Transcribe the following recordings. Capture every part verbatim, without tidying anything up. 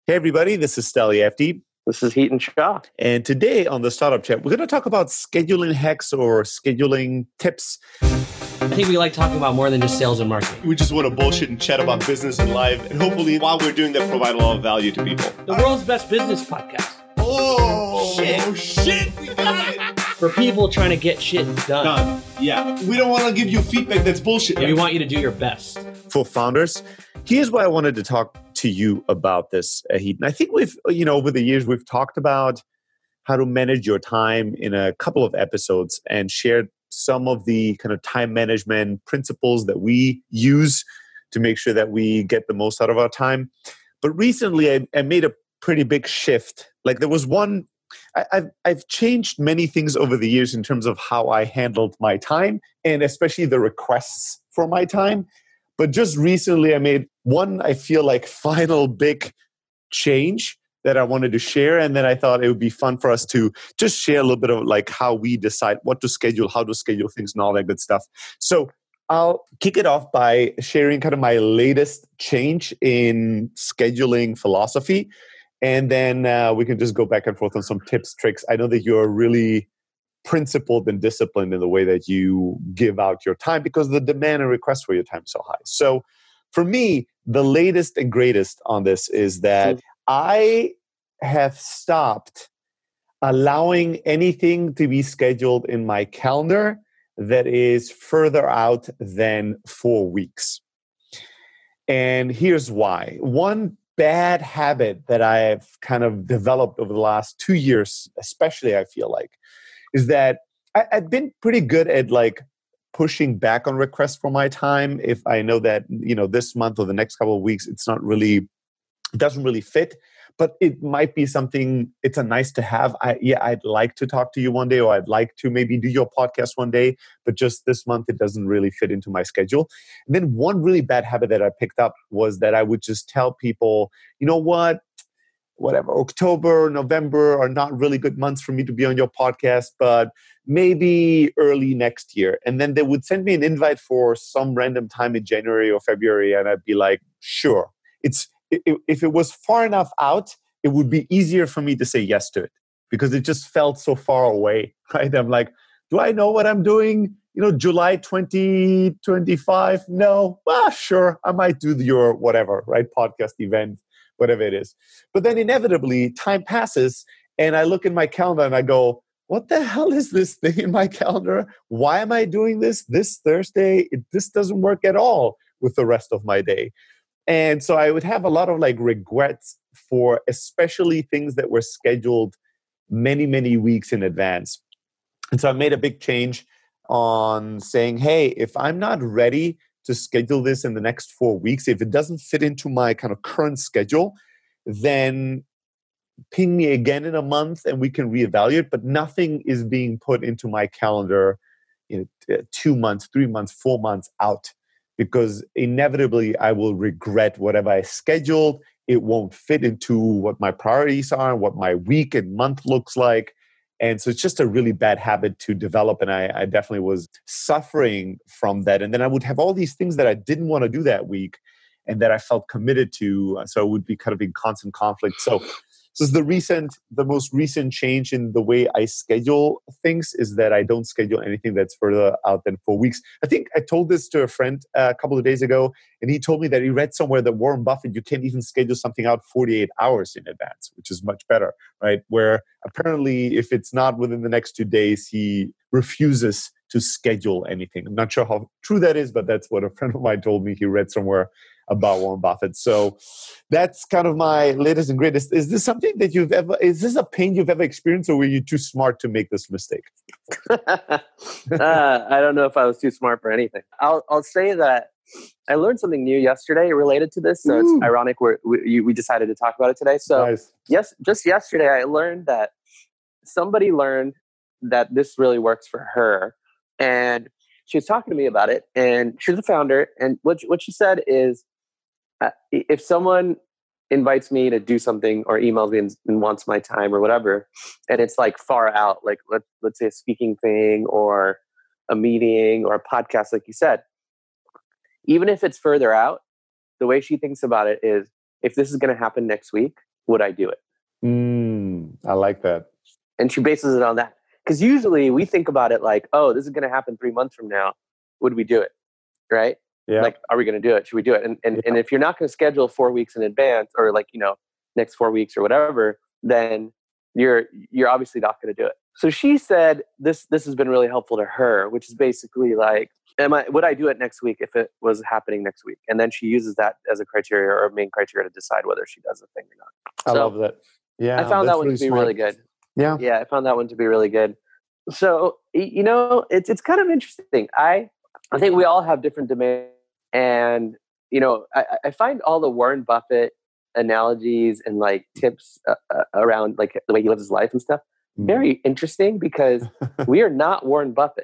Hey, everybody, this is Steli Efti. This is Heaton Shah. And today on the Startup Chat, we're going to talk about scheduling hacks or scheduling tips. I think we like talking about more than just sales and marketing. We just want to bullshit and chat about business and life. And hopefully, while we're doing that, provide a lot of value to people. The world's best business podcast. Oh, shit. Oh, shit. We got it. For people trying to get shit done. Done. Yeah. We don't want to give you feedback that's bullshit. We want you to do your best. For founders, here's why I wanted to talk to you about this, Heaton. I think we've, you know, over the years, we've talked about how to manage your time in a couple of episodes and shared some of the kind of time management principles that we use to make sure that we get the most out of our time. But recently, I, I made a pretty big shift. Like there was one, I, I've, I've changed many things over the years in terms of how I handled my time and especially the requests for my time. But just recently, I made one, I feel like, final big change that I wanted to share. And then I thought it would be fun for us to just share a little bit of like how we decide what to schedule, how to schedule things and all that good stuff. So I'll kick it off by sharing kind of my latest change in scheduling philosophy. And then uh, we can just go back and forth on some tips, tricks. I know that you're really principled and disciplined in the way that you give out your time because the demand and request for your time is so high. So for me, the latest and greatest on this is that I have stopped allowing anything to be scheduled in my calendar that is further out than four weeks. And here's why. One bad habit that I have kind of developed over the last two years, especially I feel like, is that I, I've been pretty good at like pushing back on requests for my time. If I know that, you know, this month or the next couple of weeks, it's not really, it doesn't really fit, but it might be something, it's a nice to have. I, yeah, I'd like to talk to you one day, or I'd like to maybe do your podcast one day, but just this month, it doesn't really fit into my schedule. And then one really bad habit that I picked up was that I would just tell people, you know what, whatever, October, November are not really good months for me to be on your podcast, but maybe early next year. And then they would send me an invite for some random time in January or February. And I'd be like, sure. It's if it was far enough out, it would be easier for me to say yes to it because it just felt so far away, right? I'm like, do I know what I'm doing? You know, July twenty twenty-five? No, well, sure. I might do your whatever, right? Podcast event, whatever it is. But then inevitably time passes and I look in my calendar and I go, what the hell is this thing in my calendar? Why am I doing this this Thursday? It, this doesn't work at all with the rest of my day. And so I would have a lot of like regrets for especially things that were scheduled many, many weeks in advance. And so I made a big change on saying, hey, if I'm not ready to schedule this in the next four weeks, if it doesn't fit into my kind of current schedule, then ping me again in a month and we can reevaluate. But nothing is being put into my calendar in two months, three months, four months out. Because inevitably I will regret whatever I scheduled. It won't fit into what my priorities are, what my week and month looks like. And so it's just a really bad habit to develop. And I, I definitely was suffering from that. And then I would have all these things that I didn't want to do that week and that I felt committed to. So it would be kind of in constant conflict. So So the recent, the most recent change in the way I schedule things is that I don't schedule anything that's further out than four weeks. I think I told this to a friend a couple of days ago, and he told me that he read somewhere that Warren Buffett, you can't even schedule something out forty-eight hours in advance, which is much better, right? Where apparently if it's not within the next two days, he refuses to schedule anything. I'm not sure how true that is, but that's what a friend of mine told me. He read somewhere about Warren Buffett. So that's kind of my latest and greatest. Is this something that you've ever, is this a pain you've ever experienced, or were you too smart to make this mistake? uh, I don't know if I was too smart for anything. I'll I'll say that I learned something new yesterday related to this. So Ooh. It's ironic we're, we we decided to talk about it today. So nice. yes, just yesterday I learned that somebody learned that this really works for her. And she was talking to me about it, and she's a founder. And what what she said is, uh, if someone invites me to do something or emails me and, and wants my time or whatever, and it's like far out, like let let's say a speaking thing or a meeting or a podcast, like you said, even if it's further out, the way she thinks about it is, if this is going to happen next week, would I do it? Mm, I like that. And she bases it on that. Because usually we think about it like, oh, this is going to happen three months from now. Would we do it? Right? Yeah. Like, are we going to do it? Should we do it? And and, yeah. and if you're not going to schedule four weeks in advance or like, you know, next four weeks or whatever, then you're you're obviously not going to do it. So she said this this has been really helpful to her, which is basically like, am I would I do it next week if it was happening next week? And then she uses that as a criteria or a main criteria to decide whether she does the thing or not. I so love that. Yeah. I found that one really to be smart. really good. Yeah. Yeah, I found that one to be really good. So, you know, it's it's kind of interesting. I I think we all have different demands. And, you know, I, I find all the Warren Buffett analogies and like tips uh, uh, around like the way he lives his life and stuff very interesting because we are not Warren Buffett.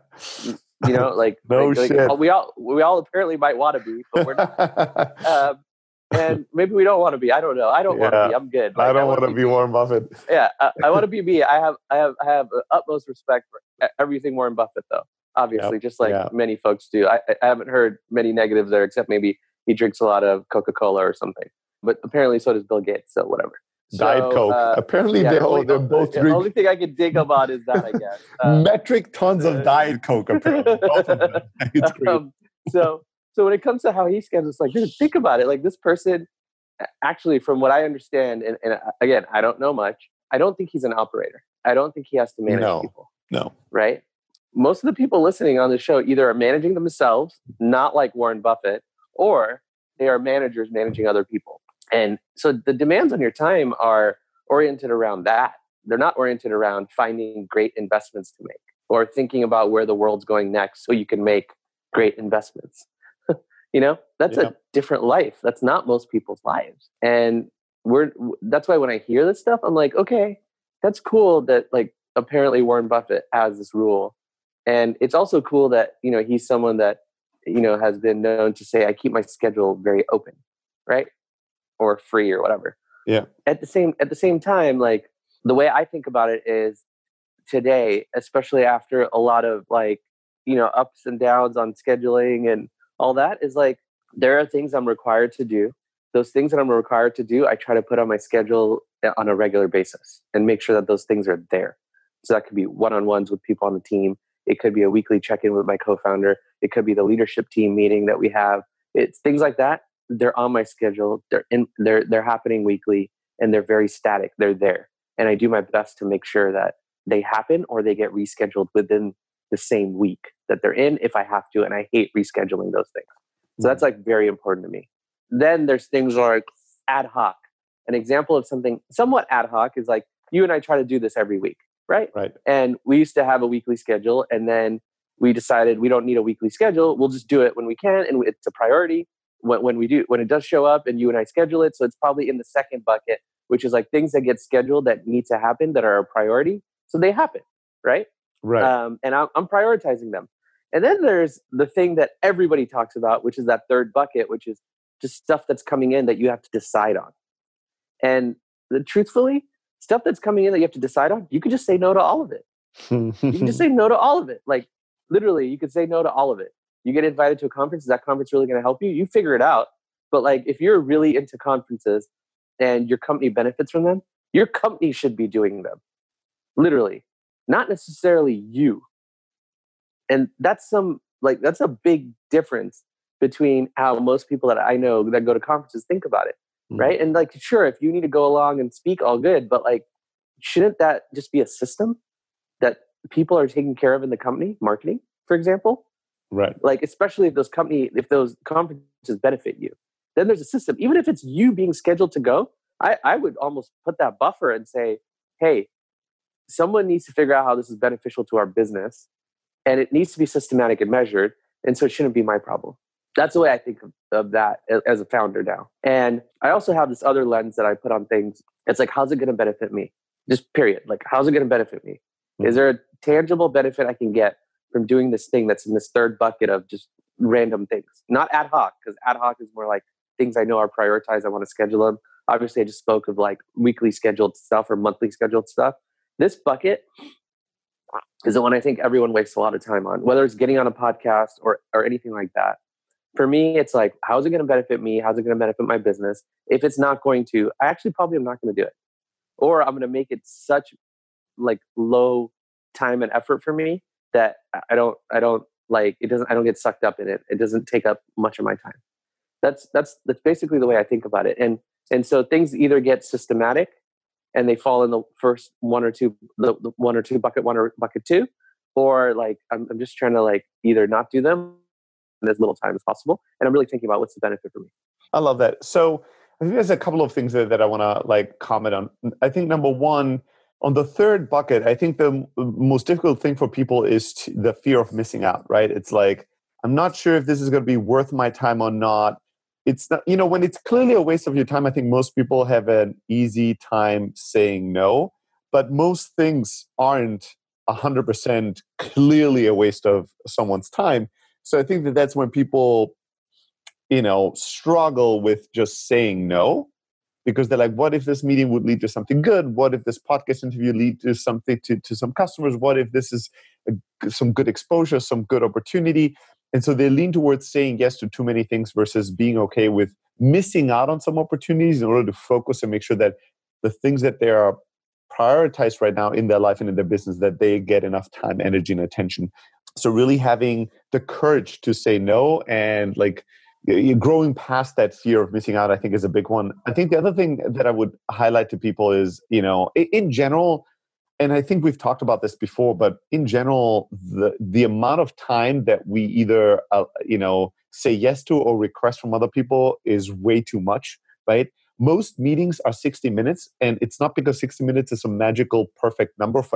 You know, like, no like, shit. like we all we all apparently might want to be, but we're not. um, and maybe we don't want to be. I don't know. I don't Yeah. want to be. I'm good. Like, I don't I want to be Warren Buffett. Yeah, I, I want to be me. I have I have I have utmost respect for everything Warren Buffett, though. Obviously, Yep. just like Yeah. many folks do. I, I haven't heard many negatives there, except maybe he drinks a lot of Coca-Cola or something. But apparently, so does Bill Gates. So whatever. Diet So, Coke. uh, Apparently, yeah, they the all, only, they're both the drink only thing I could dig about is that, I guess. Um, metric tons of Diet Coke. Apparently, both of them. It's great. um, so, so when it comes to how he schedules, like, dude, think about it. Like this person, actually, from what I understand, and, and again, I don't know much. I don't think he's an operator. I don't think he has to manage No. people. No. Right? Most of the people listening on the show either are managing themselves, not like Warren Buffett, or they are managers managing other people. And so the demands on your time are oriented around that. They're not oriented around finding great investments to make or thinking about where the world's going next so you can make great investments. You know, that's Yeah. a different life. That's not most people's lives. And we're that's why when I hear this stuff, I'm like, okay, that's cool that like apparently Warren Buffett has this rule. And it's also cool that, you know, he's someone that, you know, has been known to say, I keep my schedule very open, right? Or free or whatever. Yeah. At the same at the same time, like the way I think about it is today, especially after a lot of like, you know, ups and downs on scheduling and all that, is like there are things I'm required to do. Those things that I'm required to do, I try to put on my schedule on a regular basis and make sure that those things are there. So that could be one-on-ones with people on the team. It could be a weekly check-in with my co-founder. It could be the leadership team meeting that we have. It's things like that. They're on my schedule. They're in. They're they're happening weekly, and they're very static. They're there, and I do my best to make sure that they happen or they get rescheduled within the same week that they're in, if I have to. And I hate rescheduling those things. So that's like very important to me. Then there's things like ad hoc. An example of something somewhat ad hoc is like you and I try to do this every week, right? Right. And we used to have a weekly schedule, and then we decided we don't need a weekly schedule. We'll just do it when we can, and it's a priority. When, when we do, when it does show up and you and I schedule it. So it's probably in the second bucket, which is like things that get scheduled that need to happen that are a priority. So they happen, right? Right. Um, and I'm, I'm prioritizing them. And then there's the thing that everybody talks about, which is that third bucket, which is just stuff that's coming in that you have to decide on. And the, truthfully, stuff that's coming in that you have to decide on, you could just say no to all of it. You can just say no to all of it. Like literally, you could say no to all of it. You get invited to a conference. Is that conference really going to help you? You figure it out. But like, if you're really into conferences and your company benefits from them, your company should be doing them. Literally, not necessarily you. And that's some like that's a big difference between how most people that I know that go to conferences think about it, mm. right? And like, sure, if you need to go along and speak, all good. But like, shouldn't that just be a system that people are taking care of in the company, marketing, for example? Right. Like, especially if those company, if those conferences benefit you, then there's a system. Even if it's you being scheduled to go, I, I would almost put that buffer and say, hey, someone needs to figure out how this is beneficial to our business, and it needs to be systematic and measured. And so it shouldn't be my problem. That's the way I think of, of that as a founder now. And I also have this other lens that I put on things. It's like, how's it going to benefit me? Just period. Like, how's it going to benefit me? Mm-hmm. Is there a tangible benefit I can get from doing this thing that's in this third bucket of just random things? Not ad hoc, because ad hoc is more like things I know are prioritized. I want to schedule them. Obviously, I just spoke of like weekly scheduled stuff or monthly scheduled stuff. This bucket is the one I think everyone wastes a lot of time on, whether it's getting on a podcast or or anything like that. For me, it's like, how's it going to benefit me? How's it going to benefit my business? If it's not going to, I actually probably am not going to do it. Or I'm going to make it such like low time and effort for me that I don't, I don't like, it doesn't, I don't get sucked up in it. It doesn't take up much of my time. That's, that's, that's basically the way I think about it. And, and so things either get systematic and they fall in the first one or two, the, the one or two bucket one or bucket two, or like, I'm, I'm just trying to like either not do them in as little time as possible. And I'm really thinking about what's the benefit for me. I love that. So I think there's a couple of things that, that I want to like comment on. I think number one, on the third bucket, I think the m- most difficult thing for people is t- the fear of missing out, right? It's like, I'm not sure if this is going to be worth my time or not. It's not, you know, when it's clearly a waste of your time, I think most people have an easy time saying no, but most things aren't one hundred percent clearly a waste of someone's time. So I think that that's when people, you know, struggle with just saying no, because they're like, what if this meeting would lead to something good? What if this podcast interview lead to something to, to some customers? What if this is a, some good exposure, some good opportunity? And so they lean towards saying yes to too many things versus being okay with missing out on some opportunities in order to focus and make sure that the things that they are prioritized right now in their life and in their business, that they get enough time, energy, and attention. So really having the courage to say no and like growing past that fear of missing out, I think is a big one. I think the other thing that I would highlight to people is, you know, in general, and I think we've talked about this before, but in general, the the amount of time that we either, uh, you know, say yes to or request from other people is way too much, right? Most meetings are sixty minutes, and it's not because sixty minutes is a magical perfect number for